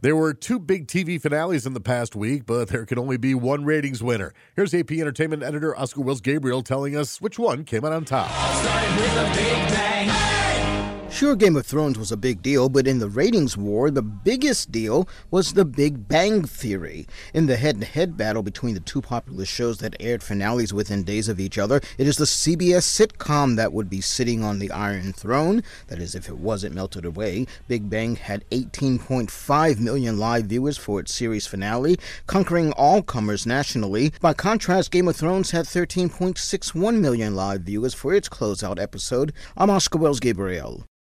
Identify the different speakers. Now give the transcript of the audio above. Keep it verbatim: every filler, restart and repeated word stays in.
Speaker 1: There were two big T V finales in the past week, but there can only be one ratings winner. Here's A P Entertainment editor Oscar Wills Gabriel telling us which one came out on top.
Speaker 2: Started with a big bang. Hey!
Speaker 3: Sure, Game of Thrones was a big deal, but in the ratings war, the biggest deal was The Big Bang Theory. In the head-to-head battle between the two popular shows that aired finales within days of each other, it is the C B S sitcom that would be sitting on the Iron Throne. That is, if it wasn't melted away. Big Bang had eighteen point five million live viewers for its series finale, conquering all comers nationally. By contrast, Game of Thrones had thirteen point six one million live viewers for its closeout episode. I'm Oscar Wills Gabriel.